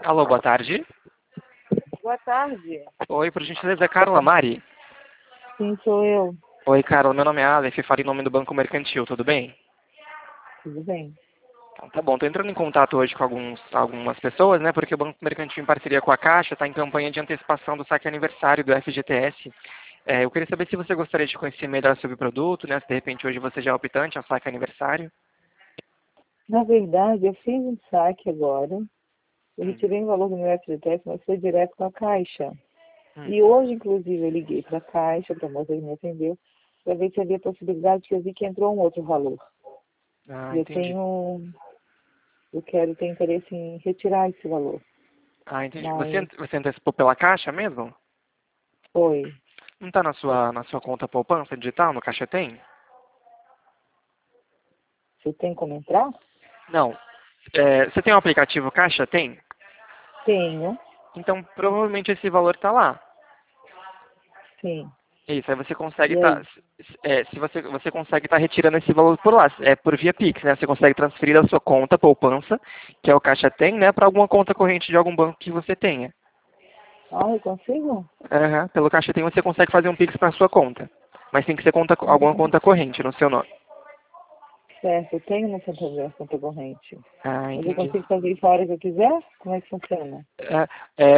Alô, boa tarde. Boa tarde. Oi, por gentileza, é Carla Mari? Sim, sou eu. Oi, Carla, meu nome é Aleph, falo em nome do Banco Mercantil, tudo bem? Tudo bem? Então, tá bom, tô entrando em contato hoje com algumas pessoas, né, porque o Banco Mercantil, em parceria com a Caixa, está em campanha de antecipação do saque aniversário do FGTS. Eu queria saber se você gostaria de conhecer melhor sobre o produto, né, se de repente hoje você já é optante ao saque aniversário. Na verdade, eu fiz um saque agora. Eu Hum, retirei o valor do meu FGTS, mas foi direto com a Caixa. hum. E hoje, inclusive, eu liguei para a Caixa, para a moça que me atendeu, para ver se havia possibilidade, que eu vi que entrou um outro valor. Ah, E entendi. eu quero ter interesse em retirar esse valor. Ah, entendi. Você, Mas você antecipou pela Caixa mesmo? foi. Não está na sua conta poupança digital, no Caixa Tem? Você tem como entrar? Não. Você tem o aplicativo Caixa Tem? Tenho, Então, provavelmente esse valor está lá. sim. Isso, aí você consegue E estar, aí? se você consegue estar retirando esse valor por lá, por via Pix, né? Você consegue transferir da sua conta poupança, que é o Caixa Tem, né, para alguma conta corrente de algum banco que você tenha. Ah, eu consigo? Aham, pelo Caixa Tem você consegue fazer um Pix para sua conta, mas tem que ser alguma conta corrente no seu nome. Certo, eu tenho no Santander a conta corrente. Ah, Mas eu entendi. consigo fazer isso a hora que eu quiser? Como é que funciona? É,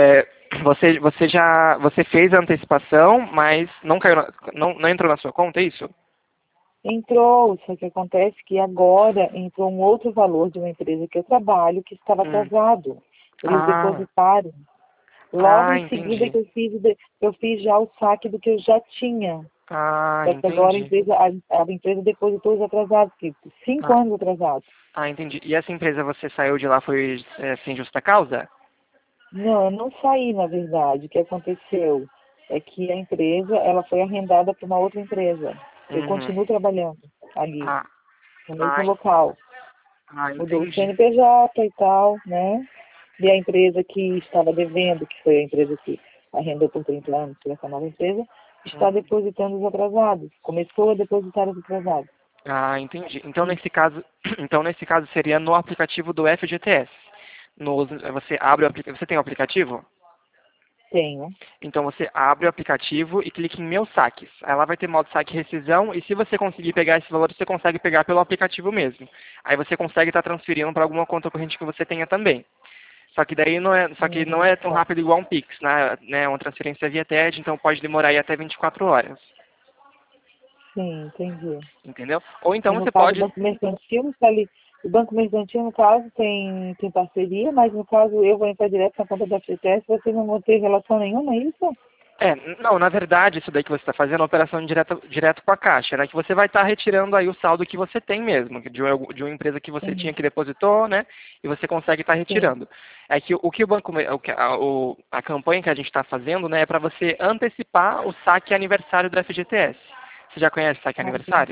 você fez a antecipação, mas não caiu, não entrou na sua conta, é isso? Entrou, só que acontece que agora entrou um outro valor de uma empresa que eu trabalho que estava Hum. atrasado. Eles Ah, depositaram. Logo ah, em seguida entendi. que eu fiz já o saque do que eu já tinha. Ah, Só que agora entendi. a empresa depositou os atrasados, que 5 Ah, anos atrasados. entendi. E essa empresa você saiu de lá foi sem justa causa? Não, eu não saí, na verdade. O que aconteceu é que a empresa, ela foi arrendada para uma outra empresa. Eu Uhum. continuo trabalhando ali, Ah, no mesmo ah, local. Mudou o entendi. CNPJ e tal, né? E a empresa que estava devendo, que foi a empresa que arrendou por 30 anos para essa nova empresa, está Uhum. depositando os atrasados. Começou a depositar os atrasados. Ah, entendi. Então E nesse caso, então nesse caso seria no aplicativo do FGTS. Você abre você tem o aplicativo? tenho. Então você abre o aplicativo e clica em Meus Saques. Aí lá vai ter modo saque e rescisão e se você conseguir pegar esse valor, você consegue pegar pelo aplicativo mesmo. Aí você consegue estar transferindo para alguma conta corrente que você tenha também. Só que daí não é tão Tá. rápido igual um Pix, né? É uma transferência via TED, então pode demorar aí até 24 horas. Sim, entendi. Entendeu? Ou então E no você caso, o pode. Banco Mercantil está ali. O Banco Mercantil, no caso, tem parceria, mas no caso eu vou entrar direto na conta da FGTS, vocês não vão ter relação nenhuma, é isso? Não, na verdade, isso daí que você está fazendo é uma operação direto com a Caixa, né? Que você vai estar retirando aí o saldo que você tem mesmo, de uma empresa que você tinha Uhum. que depositou, né? E você consegue estar Sim. retirando. É que o que o banco, a campanha que a gente está fazendo, né, é para você antecipar o saque aniversário do FGTS. Você já conhece o saque Ah, entendi. aniversário?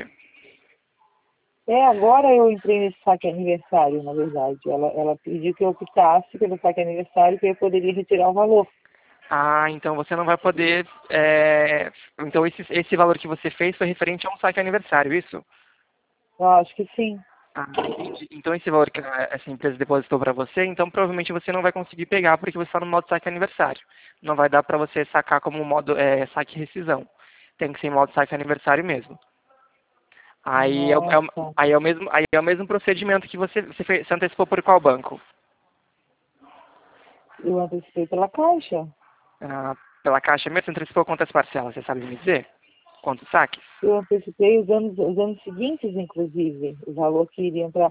Agora eu entrei nesse saque aniversário, na verdade. Ela pediu que eu optasse pelo saque aniversário, que eu poderia retirar o valor. Ah, então você não vai poder. Então esse valor que você fez foi referente a um saque aniversário, isso? Eu acho que sim. Ah, entendi. Então esse valor que essa empresa depositou para você, então provavelmente você não vai conseguir pegar porque você está no modo saque aniversário. Não vai dar para você sacar como modo saque rescisão. Tem que ser em modo saque aniversário mesmo. Aí Nossa, aí é o mesmo procedimento que você antecipou por qual banco? eu antecipei pela Caixa. Ah, pela Caixa mesmo? Você antecipou quantas parcelas? Você sabe me dizer? Quantos saques? Eu antecipei os anos seguintes, inclusive. O valor que iria para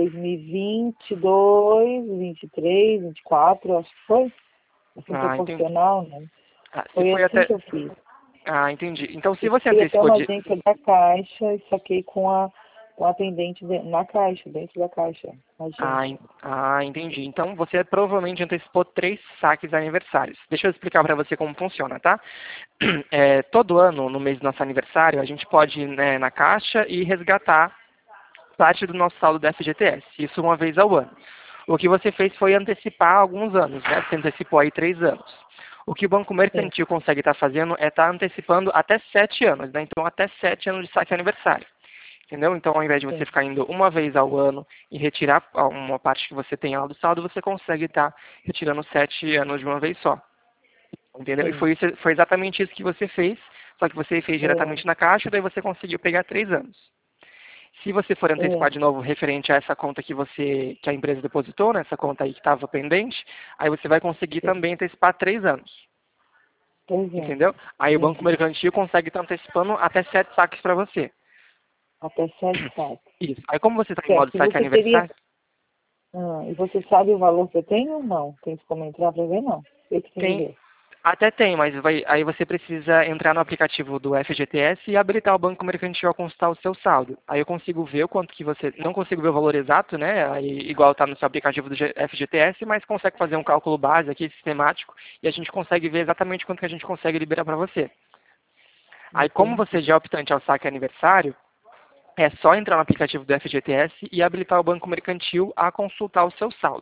2022, 23, 24, acho que foi. Assim, Ah, entendi. proporcional, né? Se Foi foi assim até. que eu fiz. Ah, entendi. Então se Eu você fui até antecipou uma de. agência da Caixa e saquei com a atendente na Caixa, dentro da Caixa, na agência. Entendi. Então você provavelmente antecipou 3 saques aniversários. Deixa eu explicar para você como funciona, tá? Todo ano, no mês do nosso aniversário, a gente pode ir, né, na Caixa e resgatar parte do nosso saldo da FGTS. Isso uma vez ao ano. O que você fez foi antecipar alguns anos, né? Você antecipou aí 3 anos. O que o Banco Sim. Mercantil consegue estar fazendo é estar antecipando até 7 anos, né? Então até 7 anos de saque aniversário. Entendeu? Então, ao invés de você ficar indo uma vez ao ano e retirar uma parte que você tem lá do saldo, você consegue estar retirando 7 anos de uma vez só. Entendeu? E Sim. foi exatamente isso que você fez, só que você fez É, diretamente na Caixa, daí você conseguiu pegar 3 anos. Se você for antecipar é, de novo referente a essa conta que a empresa depositou, né, essa conta aí que estava pendente, aí você vai conseguir sim. também antecipar 3 anos. 3 anos. Entendeu? Aí o Banco Entendi. Mercantil consegue estar antecipando até 7 saques para você. Até 7 saques. Isso. Aí como você está em modo Certo. E saque você teria. aniversário, E você sabe o valor que eu tenho ou não? Tem como entrar para ver? Não. Eu que tenho que tem, ver. até tem, mas aí você precisa entrar no aplicativo do FGTS e habilitar o Banco Mercantil a consultar o seu saldo. Aí eu consigo ver o quanto que você, não consigo ver o valor exato, né, aí, igual está no seu aplicativo do FGTS, mas consegue fazer um cálculo base aqui, sistemático, e a gente consegue ver exatamente quanto que a gente consegue liberar para você. Aí como você Entendi. já é optante ao saque aniversário, é só entrar no aplicativo do FGTS e habilitar o Banco Mercantil a consultar o seu saldo.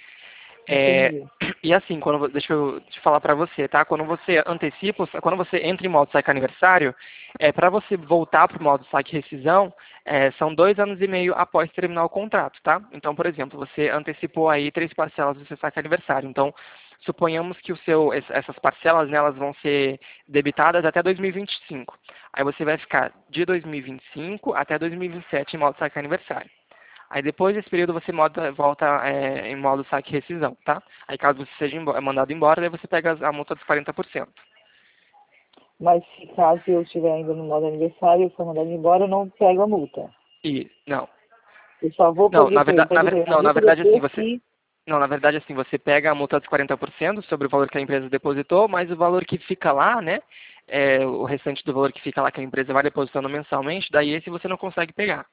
É, Entendi. e assim, deixa eu te falar para você, tá? Quando você antecipa, quando você entra em modo saque aniversário, para você voltar para o modo saque rescisão, são 2 anos e meio após terminar o contrato, tá? Então, por exemplo, você antecipou aí 3 parcelas do seu saque aniversário. Então, suponhamos que essas parcelas, né, elas vão ser debitadas até 2025. Aí você vai ficar de 2025 até 2027 em modo saque aniversário. Aí depois desse período você volta em modo saque e rescisão, tá? Aí caso você seja mandado embora, daí você pega a multa dos 40%. Mas se caso eu estiver ainda no modo aniversário e eu for mandado embora, eu não pego a multa. E não, Eu só vou não, pegar, pegar a não, na multa verdade assim depois você, que. não, na verdade assim você pega a multa dos 40% sobre o valor que a empresa depositou, mas o valor que fica lá, né? O restante do valor que fica lá que a empresa vai depositando mensalmente, daí esse você não consegue pegar.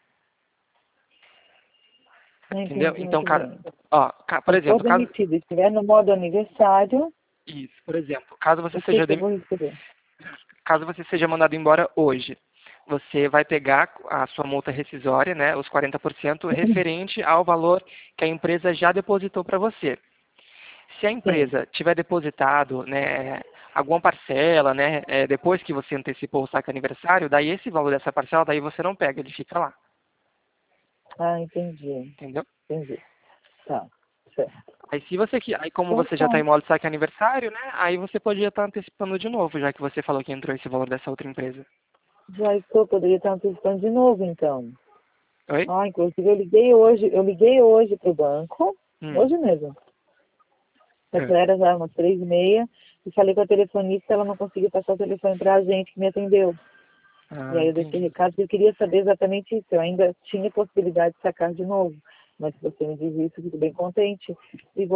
Não Entendeu? entendi Então, muito cara, bem. ó, por Se for exemplo, demitido e estiver no modo aniversário, caso você o que seja que eu vou receber? caso você seja mandado embora hoje, você vai pegar a sua multa rescisória, né, os 40% referente ao valor que a empresa já depositou para você. Se a Sim. empresa tiver depositado, né, alguma parcela, né, depois que você antecipou o saque aniversário, daí esse valor dessa parcela, daí você não pega, ele fica lá, Ah, entendi. entendeu? Entendi. Tá. Certo. Aí se você aí como Então você já está tá. em modo saque aniversário, né, aí você poderia estar antecipando de novo, já que você falou que entrou esse valor dessa outra empresa. Já estou, poderia estar antecipando de novo, então. Oi? Ah, inclusive eu liguei hoje para o banco, Hum. hoje mesmo. É. Essa era já umas 3h30, e falei com a telefonista, ela não conseguiu passar o telefone para a gente que me atendeu. E Ah, aí eu deixei entendi. recado, eu queria saber exatamente isso. Eu ainda tinha possibilidade de sacar de novo. Mas se você me diz isso, eu fico bem contente. E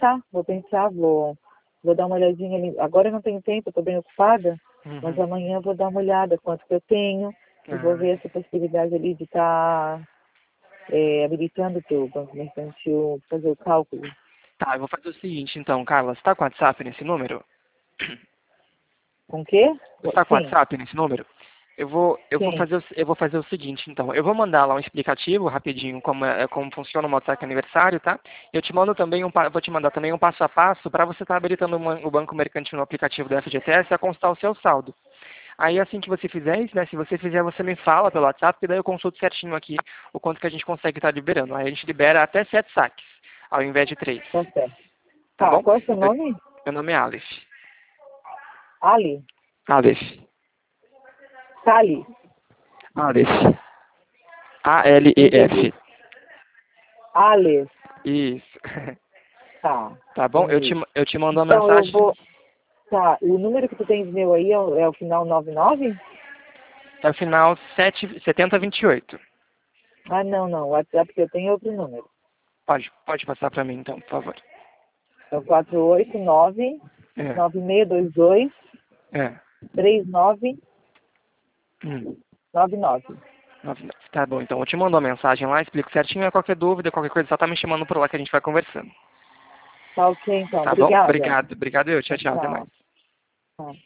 vou dar uma olhadinha ali. Agora eu não tenho tempo, estou bem ocupada, mas Uhum. amanhã eu vou dar uma olhada quanto que eu tenho e vou Ah, ver essa possibilidade ali de estar habilitando o teu banco mercantil, fazer o cálculo. tá, eu vou fazer o seguinte, então, Carla, você está com WhatsApp nesse número? Com o quê? Você está com Sim, WhatsApp nesse número? sim. Eu vou fazer o seguinte, então. Eu vou mandar lá um explicativo rapidinho como funciona o modo saque aniversário, tá? Eu te mando também vou te mandar também um passo a passo para você estar habilitando o banco mercantil no aplicativo do FGTS a constar o seu saldo. Aí assim que você fizer isso, né? Se você fizer, você me fala pelo WhatsApp, que daí eu consulto certinho aqui o quanto que a gente consegue estar liberando. Aí a gente libera até 7 saques, ao invés de 3. Tá certo. Tá Tá, bom? qual é o seu nome? Meu nome é Aleph. Ali. Aleph. Sali. Aleph. Não entendi. A-L-E-F. Ales. Isso. Tá, Tá bom? entendi. Eu te mando uma Então eu mensagem. vou. Tá, o número que tu tens meu aí é o final 99? É o final 7028. Ah, não, não. O WhatsApp que eu tenho é outro número. Pode passar para mim, então, por favor. É o 489 É. 9622 É. 3999. Hum. Tá bom, então eu te mando uma mensagem lá, explico certinho. Qualquer dúvida, qualquer coisa, só tá me chamando por lá que a gente vai conversando. Tá ok, então. Tá bom? Obrigada. Obrigado. Obrigado eu. Tchau, tchau. Até mais. Tchau. Tchau.